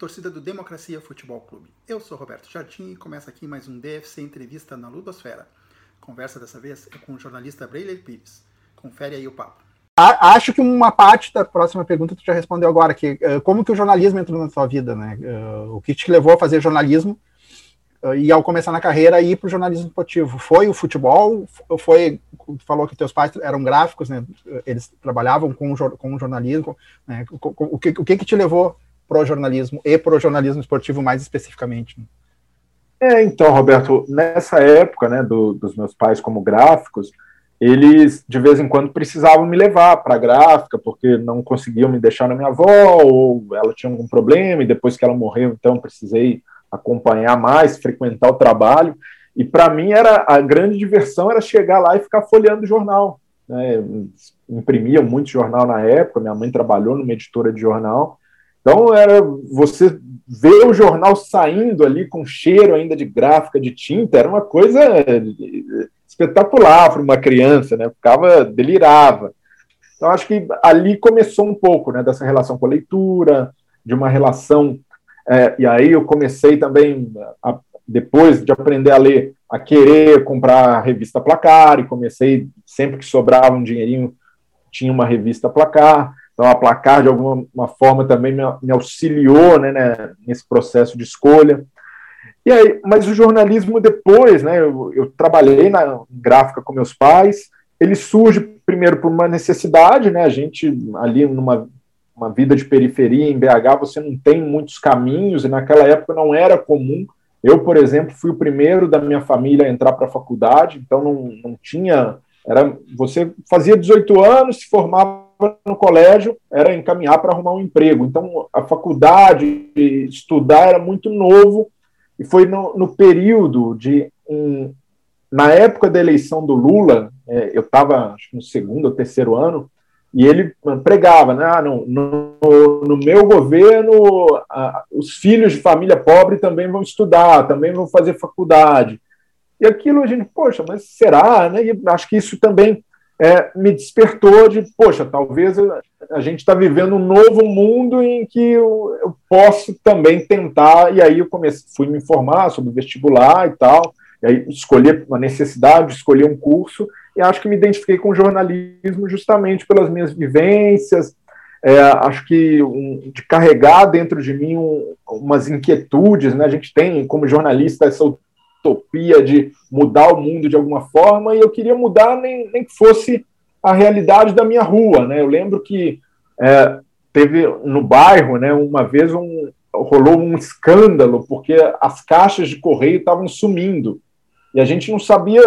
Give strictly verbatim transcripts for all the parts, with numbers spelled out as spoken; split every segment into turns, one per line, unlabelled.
torcida do Democracia Futebol Clube. Eu sou Roberto Jardim e começa aqui mais um D F C Entrevista na Ludosfera. Conversa dessa vez é com o jornalista Breiler Pires. Confere aí o papo.
Acho que uma parte da próxima pergunta tu já respondeu agora, que uh, como que o jornalismo entrou na tua vida, né? Uh, o que te levou a fazer jornalismo uh, e ao começar na carreira ir para o jornalismo esportivo? Foi o futebol? Foi, tu falou que teus pais eram gráficos, né? Eles trabalhavam com, com o jornalismo, né? O, o, que, o que que te levou pro jornalismo e pro jornalismo esportivo mais especificamente?
É, então, Roberto, nessa época, né, do, dos meus pais como gráficos, eles de vez em quando precisavam me levar para a gráfica, porque não conseguiam me deixar na minha avó, ou ela tinha algum problema, e depois que ela morreu, então precisei acompanhar mais, frequentar o trabalho, e para mim era a grande diversão era chegar lá e ficar folheando o jornal, né? Imprimiam muito jornal na época, minha mãe trabalhou numa editora de jornal, então era você ver o jornal saindo ali com cheiro ainda de gráfica, de tinta, era uma coisa espetacular para uma criança, né? Ficava, delirava. Então acho que ali começou um pouco, né, dessa relação com a leitura, de uma relação, é, e aí eu comecei também, a, depois de aprender a ler, a querer comprar a revista Placar, e comecei, sempre que sobrava um dinheirinho, tinha uma revista Placar. Então, a Placar, de alguma forma, também me, me auxiliou, né, né, nesse processo de escolha. E aí, mas o jornalismo depois, né, eu, eu trabalhei na gráfica com meus pais, ele surge primeiro por uma necessidade, né, a gente ali numa uma vida de periferia em B H, você não tem muitos caminhos, e naquela época não era comum. Eu, por exemplo, fui o primeiro da minha família a entrar para a faculdade, então não, não tinha... Era, você fazia dezoito anos, se formava no colégio, era encaminhar para arrumar um emprego. Então, a faculdade, estudar era muito novo, e foi no, no período de... Um, na época da eleição do Lula, é, eu estava no segundo ou terceiro ano, e ele pregava, né? Ah, não, no, no meu governo, a, os filhos de família pobre também vão estudar, também vão fazer faculdade. E aquilo a gente, poxa, mas será? Né? E acho que isso também é, me despertou de, poxa, talvez a gente está vivendo um novo mundo em que eu, eu posso também tentar, e aí eu comecei, fui me informar sobre vestibular e tal, e aí escolhi uma necessidade, escolhi um curso, e acho que me identifiquei com o jornalismo justamente pelas minhas vivências, é, acho que um, de carregar dentro de mim um, umas inquietudes, né? A gente tem, como jornalista, essa utopia de mudar o mundo de alguma forma, e eu queria mudar nem, nem que fosse a realidade da minha rua, né? Eu lembro que é, teve no bairro, né, uma vez um, rolou um escândalo, porque as caixas de correio estavam sumindo, e a gente não sabia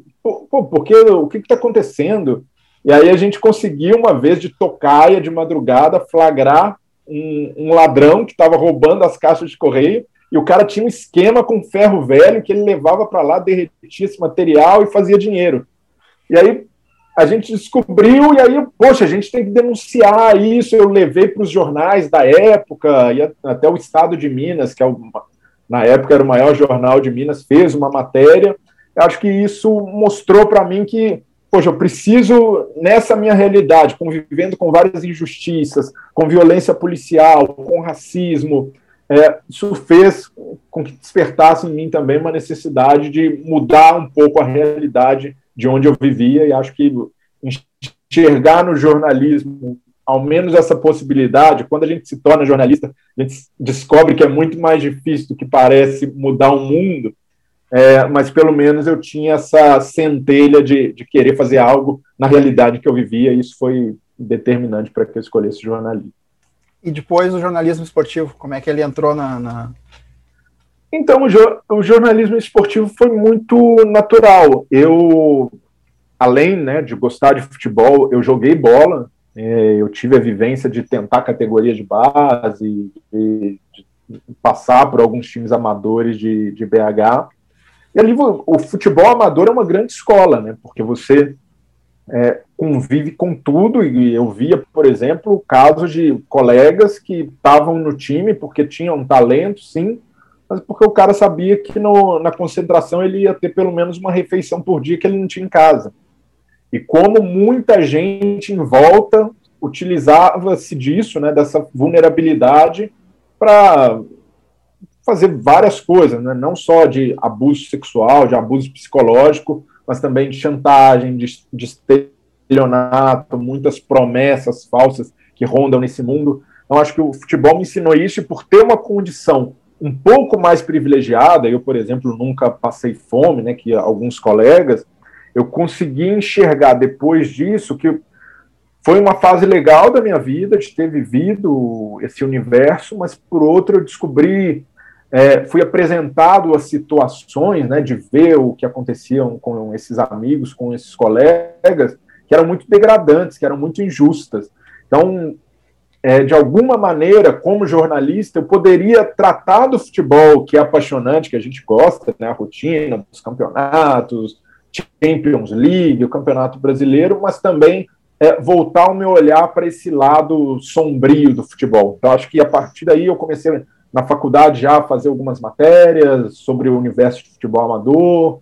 pô, porque, o que está acontecendo, e aí a gente conseguiu uma vez de tocaia, de madrugada, flagrar um, um ladrão que estava roubando as caixas de correio, e o cara tinha um esquema com ferro velho que ele levava para lá, derretia esse material e fazia dinheiro. E aí a gente descobriu, e aí, poxa, a gente tem que denunciar isso. Eu levei para os jornais da época, e até o Estado de Minas, que é o, na época era o maior jornal de Minas, fez uma matéria. Eu acho que isso mostrou para mim que, poxa, eu preciso, nessa minha realidade, convivendo com várias injustiças, com violência policial, com racismo, É, isso fez com que despertasse em mim também uma necessidade de mudar um pouco a realidade de onde eu vivia, e acho que enxergar no jornalismo ao menos essa possibilidade. Quando a gente se torna jornalista, a gente descobre que é muito mais difícil do que parece mudar o mundo, é, mas pelo menos eu tinha essa centelha de, de querer fazer algo na realidade que eu vivia, e isso foi determinante para que eu escolhesse jornalismo.
E depois o jornalismo esportivo, como é que ele entrou na... na...
Então, o, jo- o jornalismo esportivo foi muito natural. Eu, além, né, de gostar de futebol, eu joguei bola, é, eu tive a vivência de tentar categoria de base, de, de passar por alguns times amadores de, de B H. E ali o, o futebol amador é uma grande escola, né, porque você... É, convive com tudo, e eu via, por exemplo, casos de colegas que estavam no time porque tinham um talento, sim, mas porque o cara sabia que no, na concentração ele ia ter pelo menos uma refeição por dia que ele não tinha em casa. E como muita gente em volta utilizava-se disso, né, dessa vulnerabilidade, para fazer várias coisas, né? Não só de abuso sexual, de abuso psicológico, mas também de chantagem, de, de estelionato, muitas promessas falsas que rondam nesse mundo. Então, acho que o futebol me ensinou isso, e por ter uma condição um pouco mais privilegiada, eu, por exemplo, nunca passei fome, né, que alguns colegas, eu consegui enxergar depois disso que foi uma fase legal da minha vida, de ter vivido esse universo, mas, por outro, eu descobri, é, fui apresentado a situações, né, de ver o que acontecia com esses amigos, com esses colegas, que eram muito degradantes, que eram muito injustas. Então, é, de alguma maneira, como jornalista, eu poderia tratar do futebol, que é apaixonante, que a gente gosta, né, a rotina dos campeonatos, Champions League, o Campeonato Brasileiro, mas também é, voltar o meu olhar para esse lado sombrio do futebol. Então, acho que a partir daí eu comecei na faculdade já a fazer algumas matérias sobre o universo de futebol amador.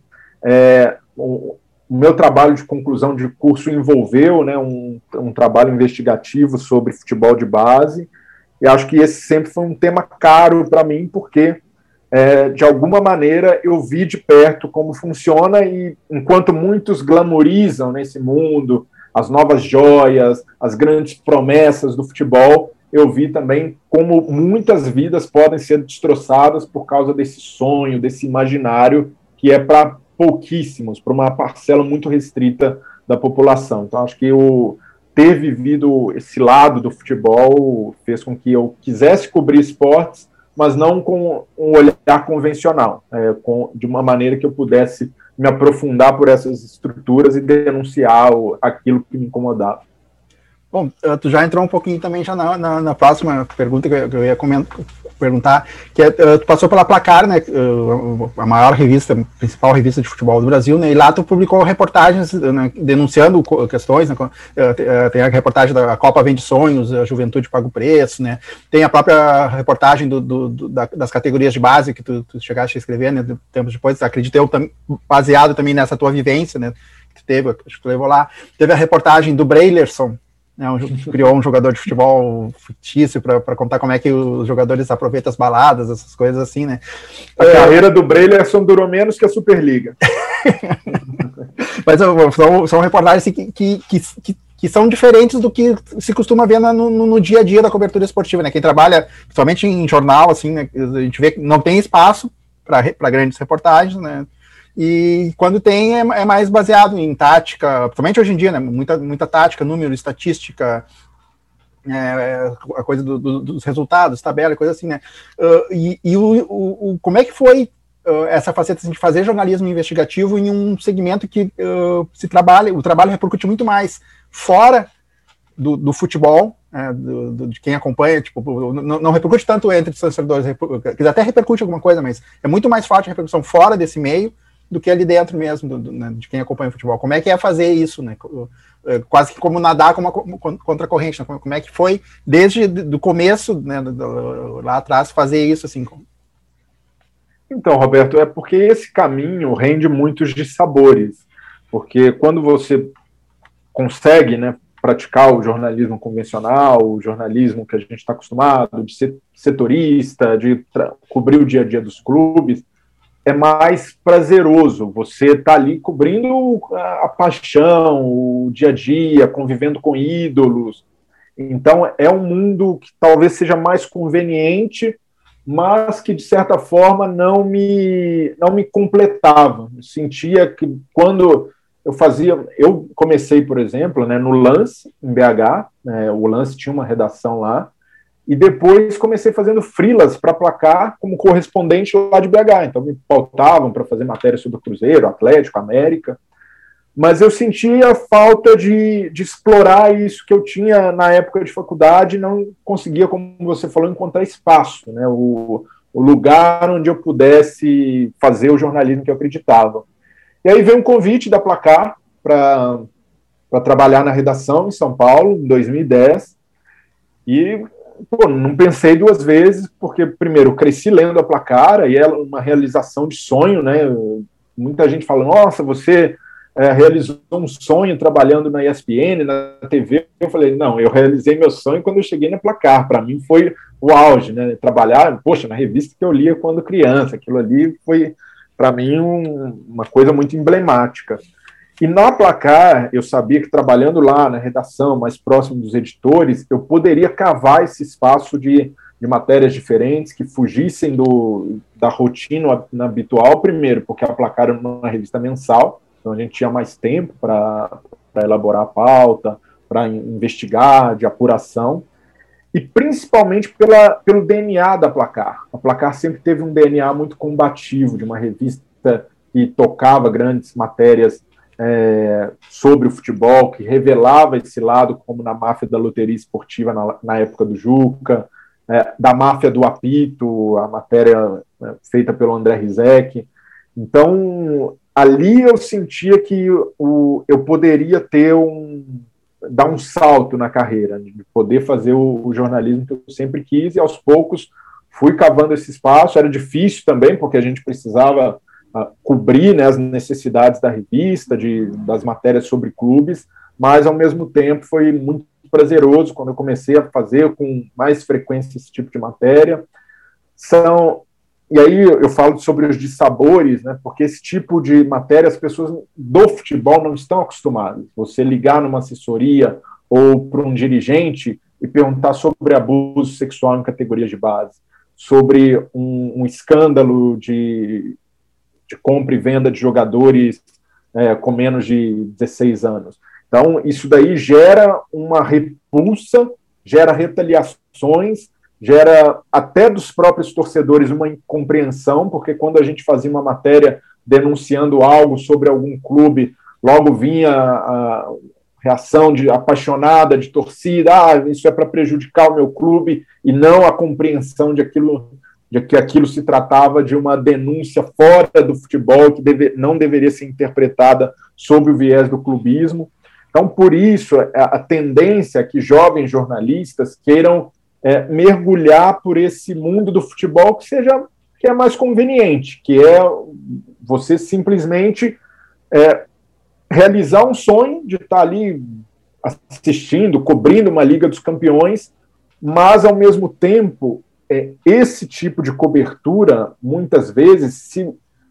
É, o, o meu trabalho de conclusão de curso envolveu, né, um, um trabalho investigativo sobre futebol de base, e acho que esse sempre foi um tema caro para mim, porque É, de alguma maneira eu vi de perto como funciona, e enquanto muitos glamorizam nesse mundo as novas joias, as grandes promessas do futebol, eu vi também como muitas vidas podem ser destroçadas por causa desse sonho, desse imaginário que é para pouquíssimos, para uma parcela muito restrita da população. Então acho que eu ter vivido esse lado do futebol fez com que eu quisesse cobrir esportes, mas não com um olhar convencional, é, com, de uma maneira que eu pudesse me aprofundar por essas estruturas e denunciar o, aquilo que me incomodava.
Bom, tu já entrou um pouquinho também já na, na, na próxima pergunta que eu, que eu ia comentar, perguntar, que é, tu passou pela Placar, né, a maior revista, principal revista de futebol do Brasil, né, e lá tu publicou reportagens, né, denunciando questões, né, tem a reportagem da Copa Vende Sonhos, a Juventude Paga o Preço, né, tem a própria reportagem do, do, do, das categorias de base que tu, tu chegaste a escrever, né, tempos depois, acredito eu, baseado também nessa tua vivência, né, que tu teve, acho que tu levou lá. Teve a reportagem do Brailerson, né, um, criou um jogador de futebol fictício para contar como é que os jogadores aproveitam as baladas, essas coisas assim, né?
A é, carreira do Brailerson durou menos que a Superliga.
Mas são, são reportagens que, que, que, que, que são diferentes do que se costuma ver no, no, no dia a dia da cobertura esportiva, né? Quem trabalha, principalmente em jornal, assim, né, a gente vê que não tem espaço para grandes reportagens, né? E quando tem, é, é mais baseado em tática, principalmente hoje em dia, né? Muita, muita tática, número, estatística, é, a coisa do, do, dos resultados, tabela, coisa assim, né? Uh, e e o, o, o, como é que foi uh, essa faceta assim, de fazer jornalismo investigativo em um segmento que uh, se trabalha, o trabalho repercute muito mais fora do, do futebol, né, do, do, de quem acompanha, tipo, não, não repercute tanto entre os torcedores, até repercute alguma coisa, mas é muito mais forte a repercussão fora desse meio do que ali dentro mesmo, do, do, né, de quem acompanha o futebol. Como é que é fazer isso, né? Quase que como nadar com uma, contra a corrente, né? Como é que foi, desde o começo, né, do, do, lá atrás, fazer isso, assim?
Então, Roberto, é porque esse caminho rende muitos dissabores, porque quando você consegue, né, praticar o jornalismo convencional, o jornalismo que a gente está acostumado, de ser setorista, de cobrir o dia a dia dos clubes, é mais prazeroso, você está ali cobrindo a, a paixão, o dia a dia, convivendo com ídolos. Então é um mundo que talvez seja mais conveniente, mas que de certa forma não me, não me completava. Eu sentia que quando eu fazia, eu comecei, por exemplo, né, no Lance, em B H, né, o Lance tinha uma redação lá, e depois comecei fazendo freelas para Placar como correspondente lá de B H. Então me pautavam para fazer matéria sobre o Cruzeiro, Atlético, América. Mas eu sentia falta de, de explorar isso que eu tinha na época de faculdade, não conseguia, como você falou, encontrar espaço, né? o, o lugar onde eu pudesse fazer o jornalismo que eu acreditava. E aí veio um convite da Placar para trabalhar na redação em São Paulo, em dois mil e dez, e pô, não pensei duas vezes, porque, primeiro, eu cresci lendo a Placar, e é uma realização de sonho, né? Muita gente fala, nossa, você é, realizou um sonho trabalhando na E S P N, na T V. Eu falei, não, eu realizei meu sonho quando eu cheguei na Placar. Para mim foi o auge, né? Trabalhar, poxa, na revista que eu lia quando criança, aquilo ali foi, para mim, um, uma coisa muito emblemática. E na Placar, eu sabia que trabalhando lá na redação, mais próximo dos editores, eu poderia cavar esse espaço de, de matérias diferentes, que fugissem do, da rotina habitual, primeiro, porque a Placar era uma revista mensal, então a gente tinha mais tempo para elaborar a pauta, para investigar, de apuração, e principalmente pela, pelo D N A da Placar. A Placar sempre teve um D N A muito combativo, de uma revista que tocava grandes matérias é, sobre o futebol, que revelava esse lado, como na máfia da loteria esportiva na, na época do Juca, é, da máfia do apito, a matéria é, feita pelo André Rizek. Então, ali eu sentia que o, eu poderia ter um, dar um salto na carreira, de poder fazer o, o jornalismo que eu sempre quis, e aos poucos fui cavando esse espaço. Era difícil também, porque a gente precisava uh, cobrir, né, as necessidades da revista, de, das matérias sobre clubes, mas ao mesmo tempo foi muito prazeroso quando eu comecei a fazer com mais frequência esse tipo de matéria. São... E aí eu falo sobre os dissabores, né, porque esse tipo de matéria as pessoas do futebol não estão acostumadas. Você ligar numa assessoria ou para um dirigente e perguntar sobre abuso sexual em categorias de base, sobre um, um escândalo de, de compra e venda de jogadores é, com menos de dezesseis anos. Então, isso daí gera uma repulsa, gera retaliações, gera até dos próprios torcedores uma incompreensão, porque quando a gente fazia uma matéria denunciando algo sobre algum clube, logo vinha a reação de, apaixonada de torcida, ah, isso é para prejudicar o meu clube, e não a compreensão de, aquilo, de que aquilo se tratava de uma denúncia fora do futebol, que deve, não deveria ser interpretada sob o viés do clubismo. Então, por isso, a tendência é que jovens jornalistas queiram É, mergulhar por esse mundo do futebol que seja que é mais conveniente, que é você simplesmente é, realizar um sonho de estar ali assistindo, cobrindo uma Liga dos Campeões, mas ao mesmo tempo é, esse tipo de cobertura muitas vezes se,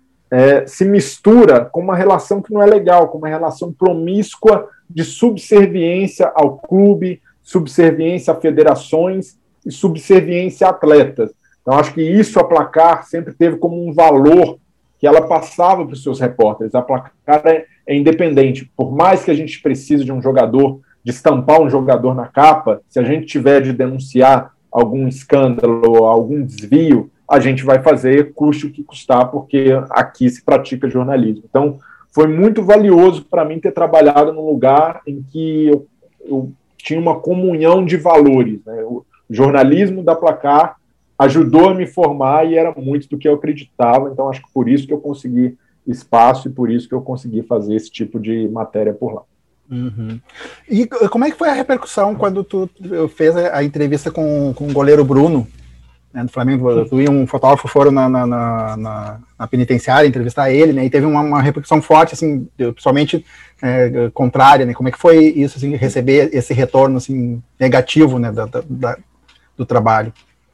é, se mistura com uma relação que não é legal, com uma relação promíscua de subserviência ao clube, subserviência a federações e subserviência a atletas. Então, acho que isso a Placar sempre teve como um valor que ela passava para os seus repórteres. A Placar é, é independente. Por mais que a gente precise de um jogador, de estampar um jogador na capa, se a gente tiver de denunciar algum escândalo, algum desvio, a gente vai fazer, custe o que custar, porque aqui se pratica jornalismo. Então, foi muito valioso para mim ter trabalhado num lugar em que eu, eu tinha uma comunhão de valores, né? O jornalismo da Placar ajudou a me formar e era muito do que eu acreditava, então acho que por isso que eu consegui espaço e por isso que eu consegui fazer esse tipo de matéria por lá.
Uhum. E como é que foi a repercussão quando tu fez a entrevista com, com o goleiro Bruno, né, do Flamengo? Tu e um fotógrafo foram na, na, na, na penitenciária entrevistar ele, né, e teve uma, uma repercussão forte, assim, pessoalmente é, contrária, né? Como é que foi isso, assim, receber esse retorno assim, negativo, né, da, da, do trabalho?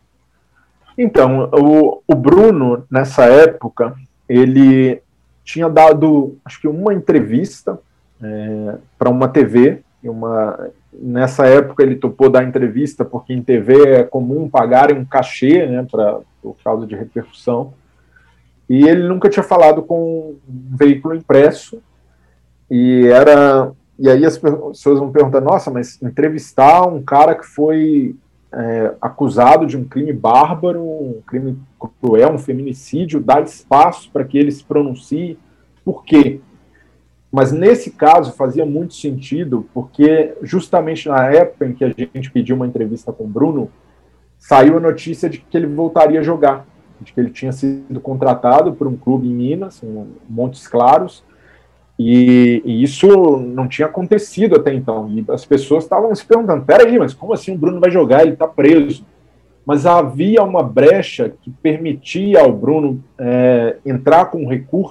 Então, o, o Bruno, nessa época, ele tinha dado, acho que uma entrevista é, para uma T V, uma, nessa época ele topou dar entrevista, porque em T V é comum pagarem um cachê, né, pra, por causa de repercussão, e ele nunca tinha falado com um veículo impresso, e era... E aí as pessoas vão perguntar, nossa, mas entrevistar um cara que foi é, acusado de um crime bárbaro, um crime cruel, um feminicídio, dar espaço para que ele se pronuncie, por quê? Mas nesse caso fazia muito sentido, porque justamente na época em que a gente pediu uma entrevista com o Bruno, saiu a notícia de que ele voltaria a jogar, de que ele tinha sido contratado por um clube em Minas, em Montes Claros, E, e isso não tinha acontecido até então. E as pessoas estavam se perguntando, peraí, mas como assim o Bruno vai jogar? Ele está preso. Mas havia uma brecha que permitia ao Bruno é, entrar com um recurso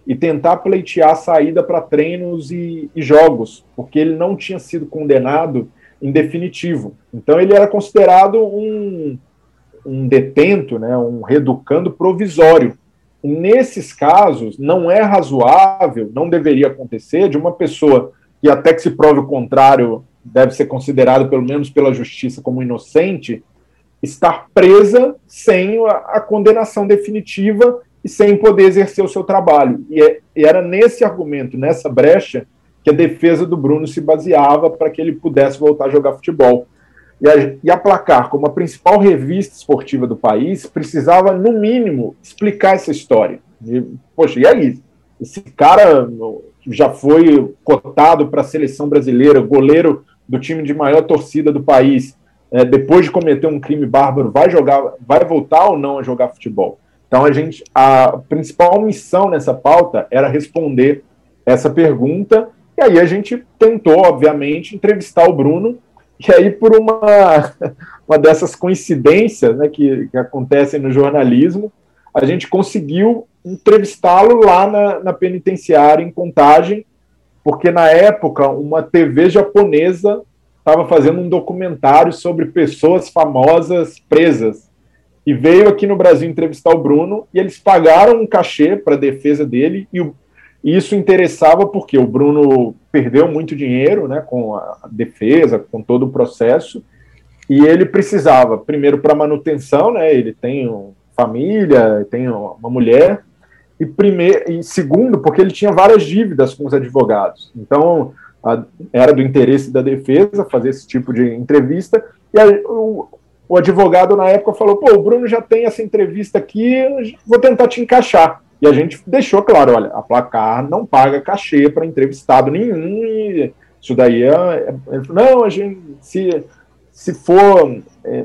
e tentar pleitear a saída para treinos e, e jogos, porque ele não tinha sido condenado em definitivo. Então ele era considerado um, um detento, né, um reeducando provisório. E nesses casos, não é razoável, não deveria acontecer, de uma pessoa que até que se prove o contrário, deve ser considerado, pelo menos pela justiça, como inocente, estar presa sem a, a condenação definitiva e sem poder exercer o seu trabalho. E, é, e era nesse argumento, nessa brecha, que a defesa do Bruno se baseava para que ele pudesse voltar a jogar futebol. E a, e a Placar, como a principal revista esportiva do país, precisava, no mínimo, explicar essa história. E, poxa, e aí? Esse cara já foi cotado para a seleção brasileira, goleiro do time de maior torcida do país, é, depois de cometer um crime bárbaro, vai jogar, vai voltar ou não a jogar futebol? Então a gente, a principal missão nessa pauta era responder essa pergunta, e aí a gente tentou, obviamente, entrevistar o Bruno, e aí por uma, uma dessas coincidências, né, que, que acontecem no jornalismo, a gente conseguiu entrevistá-lo lá na, na penitenciária em Contagem, porque na época uma T V japonesa estava fazendo um documentário sobre pessoas famosas presas, e veio aqui no Brasil entrevistar o Bruno, e eles pagaram um cachê para a defesa dele, e, o, e isso interessava porque o Bruno perdeu muito dinheiro, né, com a defesa, com todo o processo, e ele precisava, primeiro, para manutenção, né, ele tem um, família, tem uma mulher, e, primeiro, e segundo, porque ele tinha várias dívidas com os advogados. Então, a, era do interesse da defesa fazer esse tipo de entrevista, e a, o, o advogado na época falou, pô, o Bruno já tem essa entrevista aqui, vou tentar te encaixar. E a gente deixou claro, olha, a Placar não paga cachê para entrevistado nenhum, e isso daí é... é não, a gente, se, se for... É,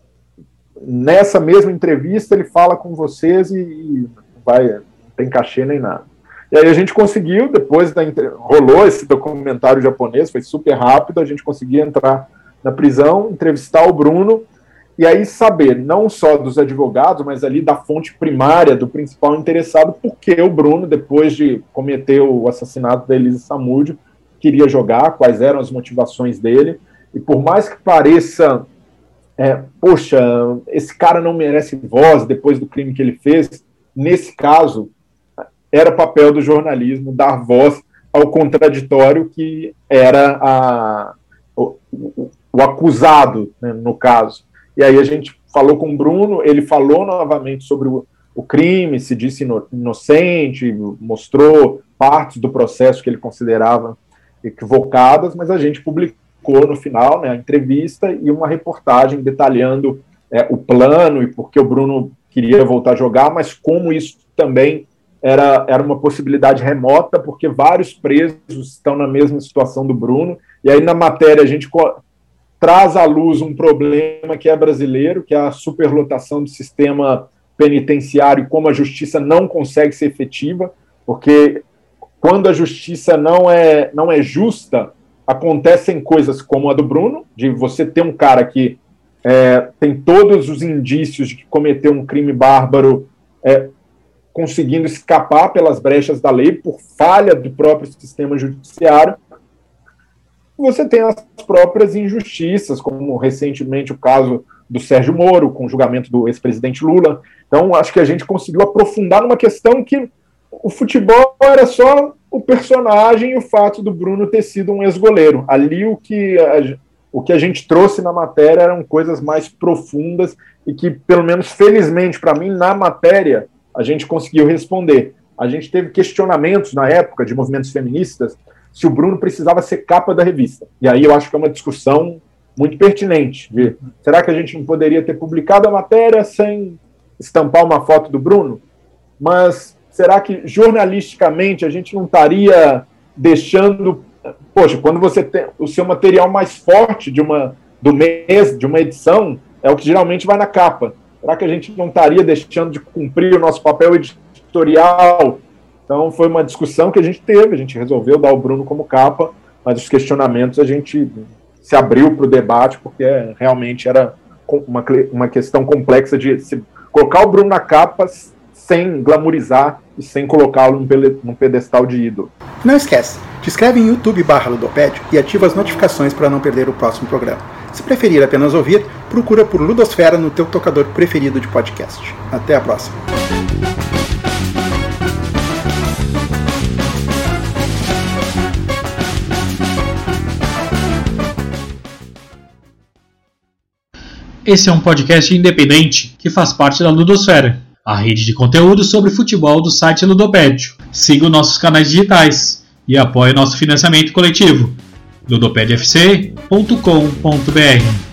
nessa mesma entrevista, ele fala com vocês e, e vai, não tem cachê nem nada. E aí a gente conseguiu, depois da rolou esse documentário japonês, foi super rápido, a gente conseguiu entrar na prisão, entrevistar o Bruno, e aí saber, não só dos advogados, mas ali da fonte primária, do principal interessado, porque o Bruno, depois de cometer o assassinato da Elisa Samúdio, queria jogar, quais eram as motivações dele, e por mais que pareça, é, poxa, esse cara não merece voz depois do crime que ele fez, nesse caso, era papel do jornalismo dar voz ao contraditório que era a, o, o, o acusado, né, no caso. E aí a gente falou com o Bruno, ele falou novamente sobre o, o crime, se disse ino, inocente, mostrou partes do processo que ele considerava equivocadas, mas a gente publicou no final, né, a entrevista e uma reportagem detalhando é, o plano e por que o Bruno queria voltar a jogar, mas como isso também era, era uma possibilidade remota, porque vários presos estão na mesma situação do Bruno, e aí na matéria a gente traz à luz um problema que é brasileiro, que é a superlotação do sistema penitenciário, como a justiça não consegue ser efetiva, porque quando a justiça não é, não é justa, acontecem coisas como a do Bruno, de você ter um cara que é, tem todos os indícios de que cometeu um crime bárbaro, é, conseguindo escapar pelas brechas da lei, por falha do próprio sistema judiciário. Você tem as próprias injustiças, como recentemente o caso do Sérgio Moro, com o julgamento do ex-presidente Lula. Então, acho que a gente conseguiu aprofundar numa questão que o futebol era só o personagem e o fato do Bruno ter sido um ex-goleiro. Ali o que, a, o que a gente trouxe na matéria eram coisas mais profundas e que, pelo menos felizmente para mim, na matéria, a gente conseguiu responder. A gente teve questionamentos na época de movimentos feministas se o Bruno precisava ser capa da revista. E aí eu acho que é uma discussão muito pertinente. De, será que a gente não poderia ter publicado a matéria sem estampar uma foto do Bruno? Mas será que jornalisticamente a gente não estaria deixando... Poxa, quando você tem o seu material mais forte de uma, do mês, de uma edição, é o que geralmente vai na capa. Será que a gente não estaria deixando de cumprir o nosso papel editorial? Então, foi uma discussão que a gente teve, a gente resolveu dar o Bruno como capa, mas os questionamentos a gente se abriu para o debate, porque realmente era uma, uma questão complexa de se colocar o Bruno na capa sem glamourizar e sem colocá-lo num pedestal de ídolo.
Não esquece, te inscreve em YouTube barra Ludopédio e ativa as notificações para não perder o próximo programa. Se preferir apenas ouvir, procura por Ludosfera no teu tocador preferido de podcast. Até a próxima.
Esse é um podcast independente que faz parte da Ludosfera, a rede de conteúdo sobre futebol do site Ludopédio. Siga os nossos canais digitais e apoie nosso financiamento coletivo. ludopedfc ponto com ponto br